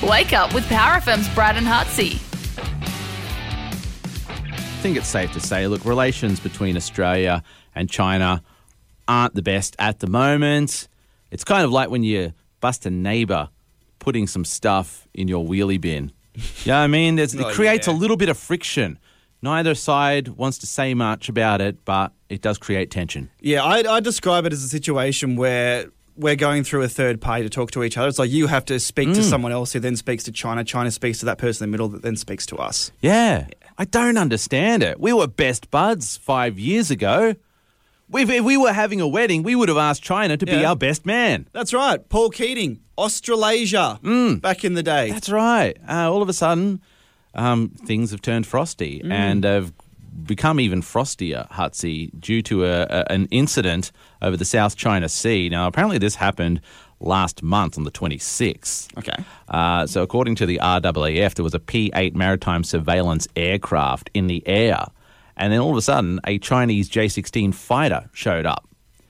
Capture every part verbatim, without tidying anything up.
Wake up with Power F M's Brad and Hutsy. I think it's safe to say, look, relations between Australia and China aren't the best at the moment. It's kind of like when you bust a neighbour putting some stuff in your wheelie bin. You know what I mean? There's, it Oh, creates yeah. a little bit of friction. Neither side wants to say much about it, but it does create tension. Yeah, I, I describe it as a situation where we're going through a third party to talk to each other. It's like you have to speak Mm. to someone else who then speaks to China. China speaks to that person in the middle that then speaks to us. Yeah, I don't understand it. We were best buds five years ago. If, if we were having a wedding, we would have asked China to be Yeah. our best man. That's right. Paul Keating, Australasia, back in the day. That's right. Uh, all of a sudden, um, things have turned frosty Mm. and have become even frostier, Hutsy, due to a, a, an incident over the South China Sea. Now, apparently this happened last month on the twenty-sixth. Okay. Uh, so according to the R A A F, there was a P eight maritime surveillance aircraft in the air. And then all of a sudden, a Chinese J sixteen fighter showed up.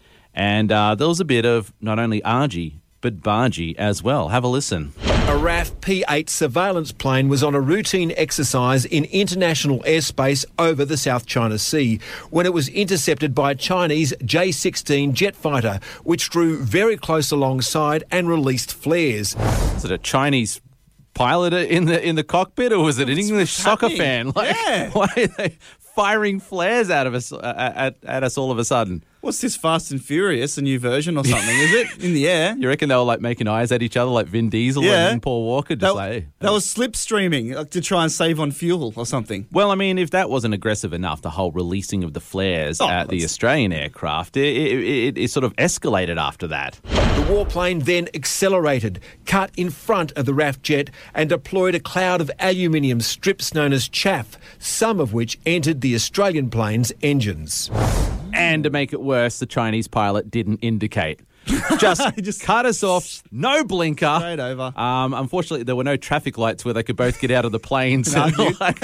And uh, there was a bit of not only argy, but bargy as well. Have a listen. A R A F P eight surveillance plane was on a routine exercise in international airspace over the South China Sea when it was intercepted by a Chinese J sixteen jet fighter, which drew very close alongside and released flares. Was it a Chinese pilot in the in the cockpit, or was it an English soccer happening? fan? Like, Yeah. why are they firing flares out of us uh, at, at us all of a sudden? What's this Fast and Furious, a new version or something, is it? In the air? You reckon they were like making eyes at each other, like Vin Diesel Yeah. and Paul Walker? Just That, like, hey. that was slipstreaming like, to try and save on fuel or something. Well, I mean, if that wasn't aggressive enough, the whole releasing of the flares Oh, at the that's- Australian aircraft, it, it, it, it sort of escalated after that. The warplane then accelerated, cut in front of the R A F jet and deployed a cloud of aluminium strips known as chaff, some of which entered the Australian plane's engines. And to make it worse, the Chinese pilot didn't indicate. Just, Just- cut us off, no blinker. Straight over. Um, unfortunately, there were no traffic lights where they could both get out of the planes. And argue. Like,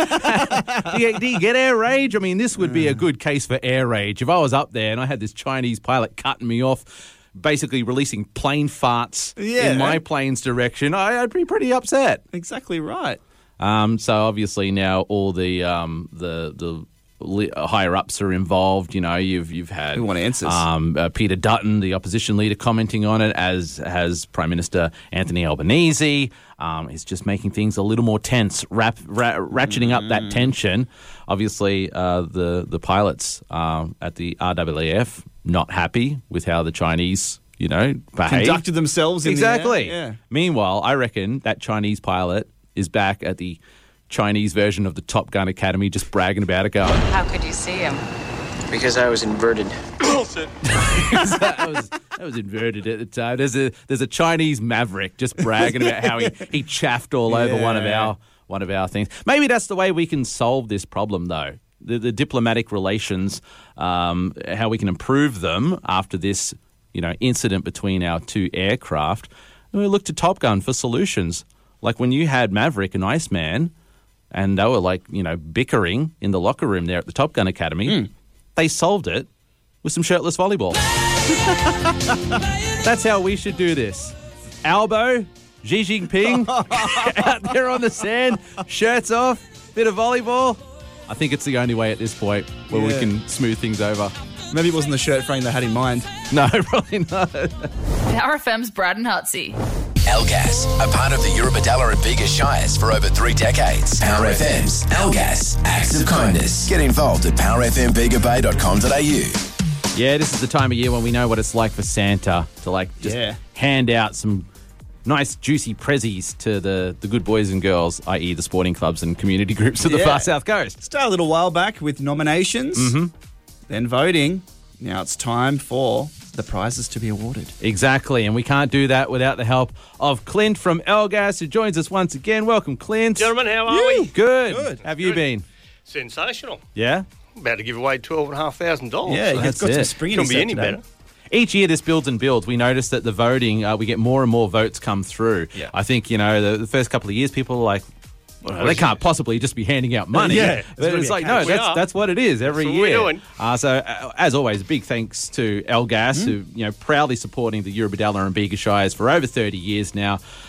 do, you, do you get air rage? I mean, this would be a good case for air rage. If I was up there and I had this Chinese pilot cutting me off, basically releasing plane farts Yeah. in my plane's direction, I, I'd be pretty upset. Exactly right. Um, so obviously now all the um, the the li- higher ups are involved. You know, you've you've had We want answers. Um, uh, Peter Dutton, the opposition leader, commenting on it, as has Prime Minister Anthony Albanese. Um, is just making things a little more tense, rap, ra- ratcheting up that tension. Obviously, uh, the the pilots um, at the R A A F not happy with how the Chinese, you know, behave. Conducted themselves in Exactly. the air. Yeah. Meanwhile, I reckon that Chinese pilot is back at the Chinese version of the Top Gun Academy, just bragging about it, going, How could you see him? Because I was inverted. that, was, that was inverted at the time. There's a there's a Chinese maverick just bragging about how he, he chaffed all over one of Yeah. our one of our things. Maybe that's the way we can solve this problem, though. The, the diplomatic relations, um, how we can improve them after this, you know, incident between our two aircraft. And we look to Top Gun for solutions. Like when you had Maverick and Iceman, and they were like, you know, bickering in the locker room there at the Top Gun Academy, they solved it with some shirtless volleyball. That's how we should do this. Albo, Xi Jinping, out there on the sand, shirts off, bit of volleyball. I think it's the only way at this point where we Yeah. can smooth things over. Maybe it wasn't the shirt frame they had in mind. No, probably not. Power F M's Brad and Hutsy. Algas, a part of the Eurobodalla and Bega Shires for over three decades. Power F M's Algas, acts of kindness. Get involved at power f m bega bay dot com dot a u. Yeah, this is the time of year when we know what it's like for Santa to like just Yeah. hand out some nice juicy prezzies to the, the good boys and girls, that is the sporting clubs and community groups of the Yeah. far south coast. Started a little while back with nominations, Mm-hmm. then voting. Now it's time for the prizes to be awarded. Exactly, and we can't do that without the help of Clint from Elgas, who joins us once again. Welcome, Clint. Gentlemen, how are we? Good. Good. Have you Good. been? Sensational. Yeah? About to give away twelve and a half thousand dollars. Yeah, so he's that's got some it. spring in Couldn't his be step any today. better. Each year this builds and builds. We notice that the voting, uh, we get more and more votes come through. Yeah. I think, you know, the, the first couple of years, people are like, well, they can't possibly just be handing out money. Yeah, but it's it's, really like, a no, catch. We that's are. that's what it is every That's what year. we're doing. Uh, so, uh, as always, big thanks to Elgas, who, you know, proudly supporting the Eurobodalla and Bega Shires for over thirty years now.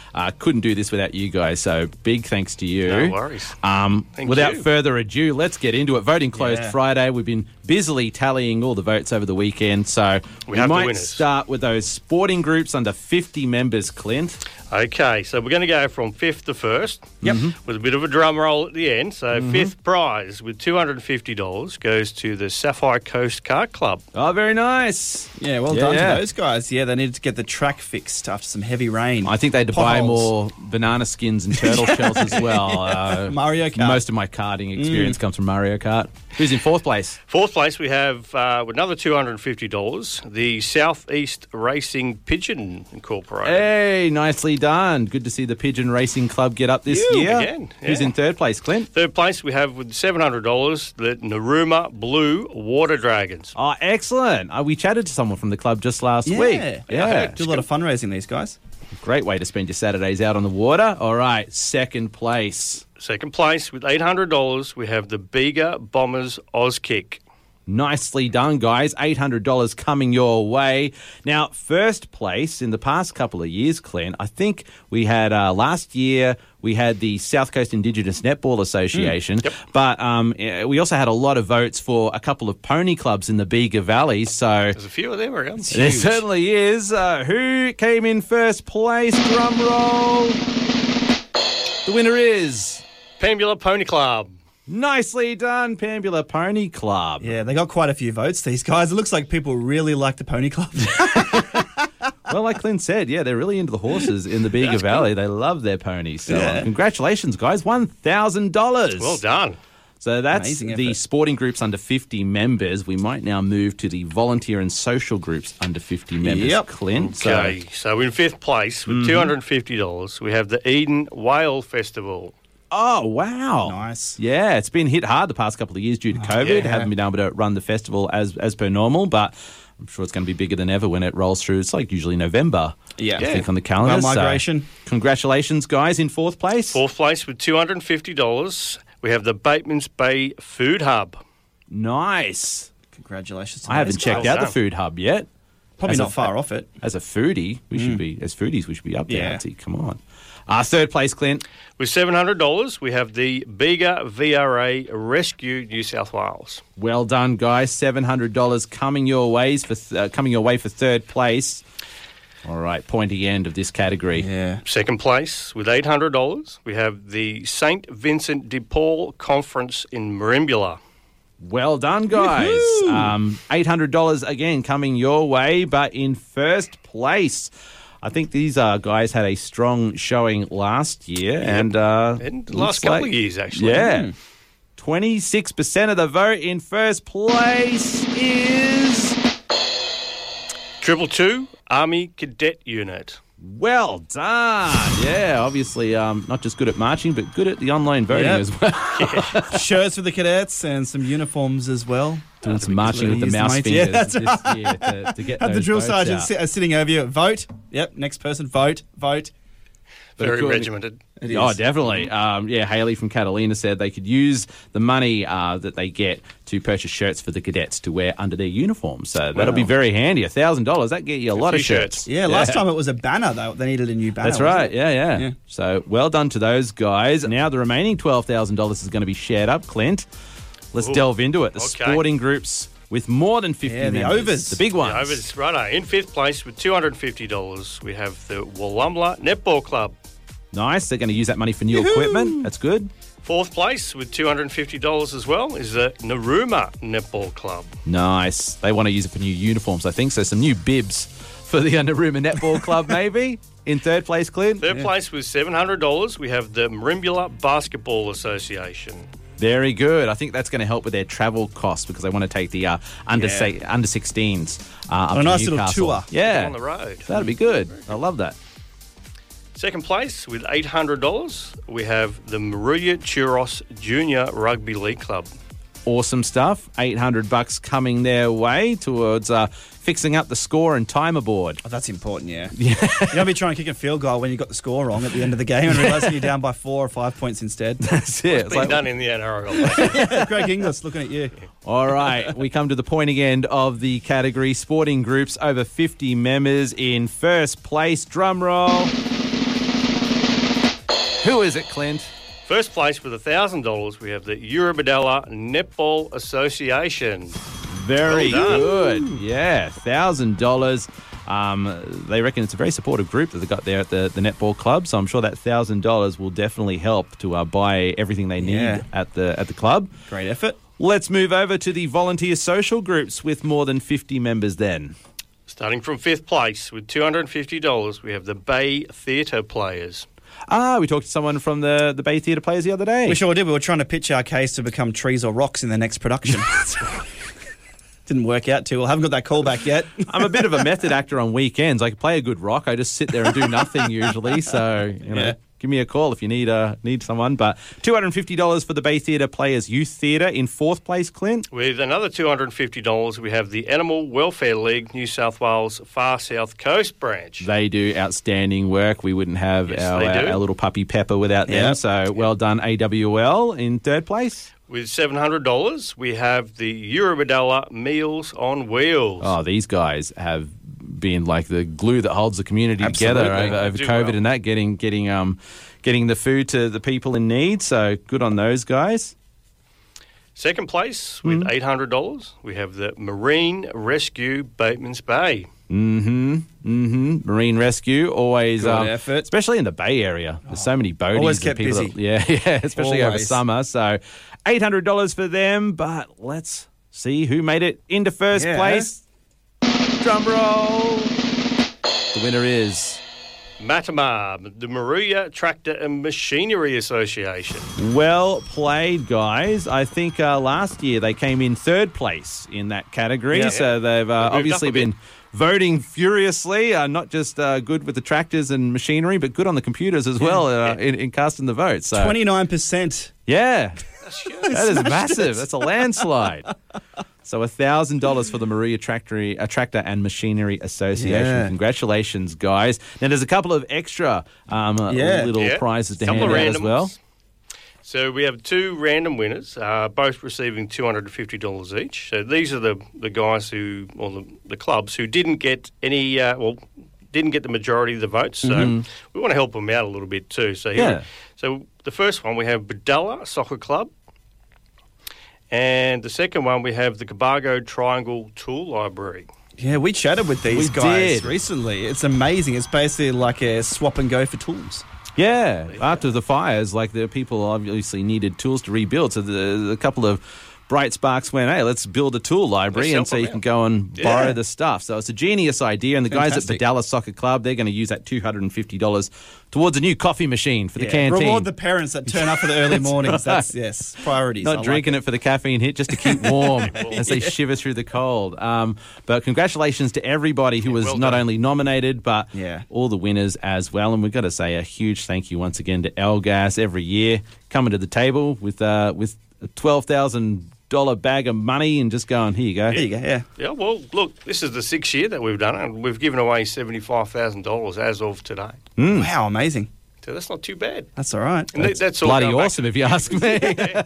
Uh, couldn't do this without you guys, so big thanks to you. No worries. Um, Thank without you. further ado, let's get into it. Voting closed Yeah. Friday. We've been busily tallying all the votes over the weekend, so We we, have the might winners. start with those sporting groups under fifty members, Clint. Okay, so we're going to go from fifth to first. Yep. With a bit of a drum roll at the end. So Mm-hmm. fifth prize with two hundred fifty dollars goes to the Sapphire Coast Kart Club. Oh, very nice. Yeah, well Yeah, done yeah. to those guys. Yeah, they needed to get the track fixed after some heavy rain. I think they had to buy Potholes. more banana skins and turtle shells as well. Uh, Mario Kart. Most of my karting experience comes from Mario Kart. Who's in fourth place? Fourth place, we have uh, with another two hundred fifty dollars, the Southeast Racing Pigeon Incorporated. Hey, nicely done. Good to see the Pigeon Racing Club get up this You year. again, Who's yeah. in third place, Clint? Third place, we have with seven hundred dollars, the Naruma Blue Water Dragons. Oh, excellent. Uh, we chatted to someone from the club just last yeah. week. I Yeah. heard. Do a lot of fundraising, these guys. Great way to spend your Saturdays out on the water. All right, second place. Second place, with eight hundred dollars, we have the Bega Bombers Auskick. Nicely done, guys. eight hundred dollars coming your way. Now, first place in the past couple of years, Clint, I think we had uh, last year, we had the South Coast Indigenous Netball Association, Yep. but um, eh, we also had a lot of votes for a couple of pony clubs in the Bega Valley, so There's a few of them around. there certainly is. Uh, who came in first place? Drum roll. The winner is... Pambula Pony Club. Nicely done, Pambula Pony Club. Yeah, they got quite a few votes, these guys. It looks like people really like the Pony Club. Well, like Clint said, yeah, they're really into the horses in the Bega Valley. They love their ponies. So Yeah. congratulations, guys. one thousand dollars. Well done. So that's Amazing the effort. sporting groups under fifty members. We might now move to the volunteer and social groups under fifty members, Yep. Clint. Okay, so in fifth place with two hundred fifty dollars, we have the Eden Whale Festival. Oh, wow. Nice. Yeah, it's been hit hard the past couple of years due to COVID. yeah. Haven't been able to run the festival as as per normal, but I'm sure it's going to be bigger than ever when it rolls through. It's like usually November, Yeah. I think, on the calendar. Well, So migration. congratulations, guys, in fourth place. Fourth place with two hundred fifty dollars, we have the Bateman's Bay Food Hub. Nice. Congratulations to I haven't those checked guys. out the done. food hub yet. Probably As not a- far off it. As a foodie, we should be, as foodies, we should be up there. Yeah. Auntie. Come on. Uh, third place, Clint. With seven hundred dollars, we have the Bega V R A Rescue New South Wales. Well done, guys. seven hundred dollars coming your ways for th- uh, coming your way for third place. All right, pointy end of this category. Yeah. Second place with eight hundred dollars, we have the Saint Vincent de Paul Conference in Merimbula. Well done, guys. Um, eight hundred dollars again coming your way, but in first place. I think these uh, guys had a strong showing last year. and uh, And the looks last couple like- of years, actually. Yeah. twenty-six percent of the vote in first place is... Triple Two Army Cadet Unit. Well done. Yeah, obviously um, not just good at marching, but good at the online voting Yep. as well. Shirts for the cadets and some uniforms as well. Doing some marching with the Use the mouse mic- fingers Yeah, that's this right. year to, to get Have the those drill votes sergeant out. sit, uh, sitting over you. Vote. Yep. Next person. Vote. Vote. But Very according- regimented. It Oh, is. definitely. Um, yeah, Haley from Catalina said they could use the money uh, that they get to purchase shirts for the cadets to wear under their uniform. So that'll be very handy. A thousand dollars, that get you a lot few of shirts. shirts. Yeah, last time it was a banner, though. They needed a new banner. That's wasn't right. it? Yeah, yeah, Yeah. So well done to those guys. Now the remaining twelve thousand dollars is going to be shared up, Clint. Let's Ooh, delve into it. The okay. sporting groups with more than fifty Yeah, the members. overs. The big ones. Yeah, over this righto. In fifth place with two hundred fifty dollars, we have the Wallumbla Netball Club. Nice. They're going to use that money for new equipment. That's good. Fourth place with two hundred fifty dollars as well is the Naruma Netball Club. Nice. They want to use it for new uniforms, I think. So some new bibs for the Underroomer Netball Club, maybe. In third place, Clint. Third place with seven hundred dollars, we have the Merimbula Basketball Association. Very good. I think that's going to help with their travel costs because they want to take the uh, under Yeah. say, under sixteens uh, up On to a nice little Newcastle. tour. Yeah, On the road. that'd be good. I love that. Second place with eight hundred dollars, we have the Maruya Churros Junior Rugby League Club. Awesome stuff. eight hundred bucks coming their way towards uh, fixing up the score and timer board. Oh, that's important, yeah. You don't be trying to kick a field goal when you got the score wrong at the end of the game and realising you're down by four or five points instead. That's it. It's Been like- done in the N R L. Greg Inglis looking at you. All right, we come to the pointing end of the category. Sporting groups over fifty members in first place. Drum roll. Who is it, Clint? First place with one thousand dollars, we have the Eurobadella Netball Association. Very Well done. good. Yeah, one thousand dollars. Um, they reckon it's a very supportive group that they've got there at the, the netball club, so I'm sure that one thousand dollars will definitely help to uh, buy everything they need Yeah. at the at the club. Great effort. Let's move over to the volunteer social groups with more than fifty members then. Starting from fifth place with two hundred fifty dollars, we have the Bay Theatre Players. Ah, we talked to someone from the, the Bay Theatre Players the other day. We sure did. We were trying to pitch our case to become trees or rocks in the next production. Didn't work out too well. Haven't got that call back yet. I'm a bit of a method actor on weekends. I can play a good rock. I just sit there and do nothing usually. So, you know, Yeah. give me a call if you need uh, need someone. But two hundred fifty dollars for the Bay Theatre Players Youth Theatre in fourth place, Clint. With another two hundred fifty dollars, we have the Animal Welfare League New South Wales Far South Coast branch. They do outstanding work. We wouldn't have Yes, our, they our, do. our little puppy Pepper without them. Yep. So well done, A W L in third place. With seven hundred dollars, we have the Eurobadella Meals on Wheels. Oh, these guys have been like the glue that holds the community together Absolutely. over, over Do COVID well. and that, getting getting um getting the food to the people in need. So good on those guys. Second place with Mm-hmm. eight hundred dollars, we have the Marine Rescue Bateman's Bay. Mm-hmm. Mm-hmm. Marine rescue, always, Good um, effort. especially in the Bay Area. There's so many boaties. Always and kept people busy. that- yeah, yeah, especially over Always. summer. So eight hundred dollars for them, but let's see who made it into first Yeah. place. Drum roll. The winner is... Matamar, the Maruya Tractor and Machinery Association. Well played, guys. I think uh, last year they came in third place in that category. Yeah. So they've uh, They've moved obviously up a bit. been voting furiously, uh, not just uh, good with the tractors and machinery, but good on the computers as well uh, in, in casting the votes. So, twenty-nine percent. yeah, That's huge. that is Smashed massive. it. That's a landslide. So one thousand dollars for the Maruya Tractor, uh, Tractor and Machinery Association. Yeah. Congratulations, guys. Now, there's a couple of extra um, uh, Yeah. little Yeah. prizes to Couple hand of out as randoms. well. So we have two random winners, uh, both receiving two hundred fifty dollars each. So these are the, the guys who, or the, the clubs who didn't get any, uh, well, didn't get the majority of the votes. So we want to help them out a little bit too. So here, Yeah. so the first one we have Badella Soccer Club, and the second one we have the Cabargo Triangle Tool Library. Yeah, we chatted with these We guys did. recently. It's amazing. It's basically like a swap and go for tools. Yeah, after the fires, like the people obviously needed tools to rebuild. So the, the couple of bright sparks went, hey, let's build a tool library, Let's and so help you them can out. go and Yeah. borrow the stuff. So it's a genius idea, and the guys at Fantastic. Badella Soccer Club, they're going to use that two hundred fifty dollars towards a new coffee machine for the Yeah. canteen. Reward the parents that turn up for the early mornings. That's, yes, priorities. I Not like drinking it. for the caffeine hit, just to keep warm as they Yeah. shiver through the cold. Um, but congratulations to everybody who was well not done. only nominated, but Yeah. all the winners as well. And we've got to say a huge thank you once again to Elgas every year coming to the table with uh, with a twelve thousand dollars bag of money and just going, here you go. There you go, yeah. Yeah, well, look, this is the sixth year that we've done it, and we've given away seventy-five thousand dollars as of today. Wow, amazing. So that's not too bad. That's all right. And that's, that's all Bloody going back awesome, to- if you ask me. Yeah.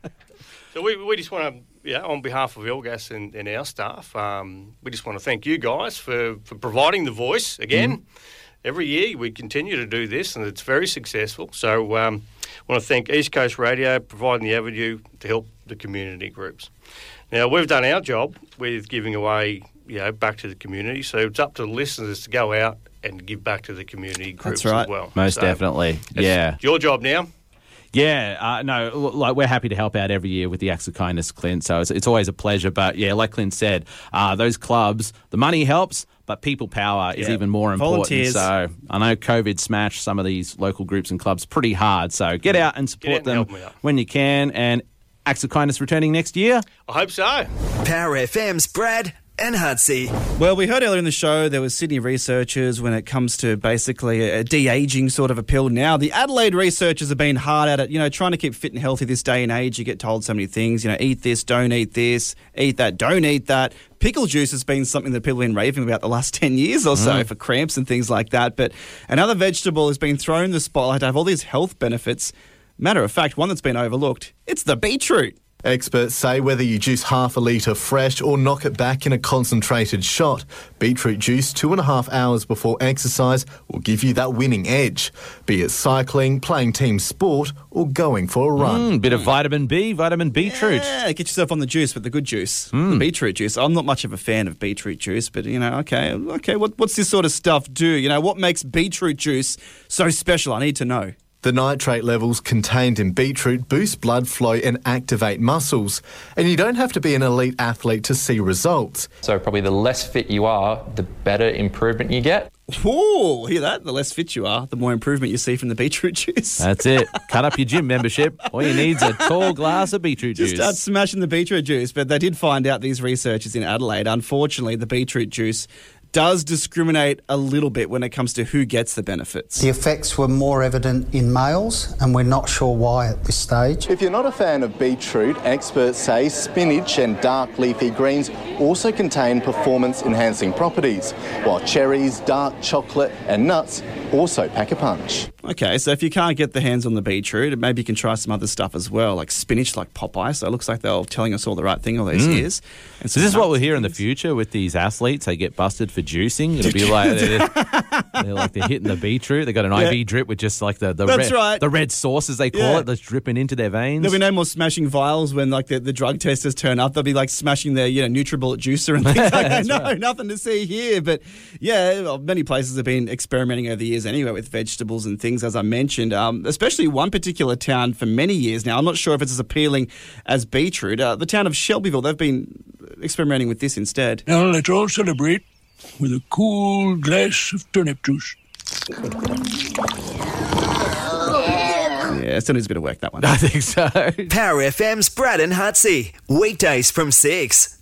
So we, we just want to, yeah, on behalf of Elgas and, and our staff, um, we just want to thank you guys for, for providing the voice again. Mm-hmm. Every year we continue to do this, and it's very successful. So um, I want to thank East Coast Radio providing the avenue to help the community groups. Now, we've done our job with giving away, you know, back to the community. So it's up to the listeners to go out and give back to the community groups right. as well. Most So definitely. it's Yeah. your job now. Yeah, uh, no, l- like we're happy to help out every year with the acts of kindness, Clint. So it's, it's always a pleasure. But yeah, like Clint said, uh, those clubs, the money helps, but people power is Yeah. even more important. Volunteers. So I know COVID smashed some of these local groups and clubs pretty hard. So get out and support out and them help 'em out. when you can. And acts of kindness returning next year. I hope so. Power F M's Brad and Hudsey. Well, we heard earlier in the show there was Sydney researchers when it comes to basically a de-aging sort of a pill. Now, the Adelaide researchers have been hard at it, you know, trying to keep fit and healthy this day and age. You get told so many things, you know, eat this, don't eat this, eat that, don't eat that. Pickle juice has been something that people have been raving about the last ten years or so for cramps and things like that. But another vegetable has been thrown in the spotlight to have all these health benefits. Matter of fact, one that's been overlooked, it's the beetroot. Experts say whether you juice half a litre fresh or knock it back in a concentrated shot, beetroot juice two and a half hours before exercise will give you that winning edge, be it cycling, playing team sport or going for a run. Mm, bit of vitamin B, vitamin beetroot. Yeah, get yourself on the juice, but the good juice, the beetroot juice. I'm not much of a fan of beetroot juice, but, you know, okay, okay, what, what's this sort of stuff do? You know, what makes beetroot juice so special? I need to know. The nitrate levels contained in beetroot boost blood flow and activate muscles. And you don't have to be an elite athlete to see results. So probably the less fit you are, the better improvement you get. Ooh, hear that? The less fit you are, the more improvement you see from the beetroot juice. That's it. Cut up your gym membership. All you need is a tall glass of beetroot Just juice. start smashing the beetroot juice. But they did find out, these researchers in Adelaide, unfortunately, the beetroot juice does discriminate a little bit when it comes to who gets the benefits. The effects were more evident in males, and we're not sure why at this stage. If you're not a fan of beetroot, experts say spinach and dark leafy greens also contain performance-enhancing properties, while cherries, dark chocolate and nuts also pack a punch. Okay, so if you can't get the hands on the beetroot, maybe you can try some other stuff as well, like spinach, like Popeye. So it looks like they're telling us all the right thing all these Mm. years. And So this is what we'll hear in the future with these athletes. They get busted for juicing. It'll be like they're, they're like they're hitting the beetroot. They got an Yeah. I V drip with just like the the That's red, right. the red sauce as they call Yeah. it, that's dripping into their veins. There'll be no more smashing vials when like the, the drug testers turn up. They'll be like smashing their, you know, NutriBullet juicer and things like that. That's No, right. nothing to see here. But yeah, well, many places have been experimenting over the years anyway with vegetables and things, as I mentioned, um, especially one particular town for many years now. I'm not sure if it's as appealing as beetroot. Uh, the town of Shelbyville, they've been experimenting with this instead. Now let's all celebrate with a cool glass of turnip juice. Yeah, it still needs a bit of work, that one. I think so. Power F M's Brad and Hutsy. Weekdays from six.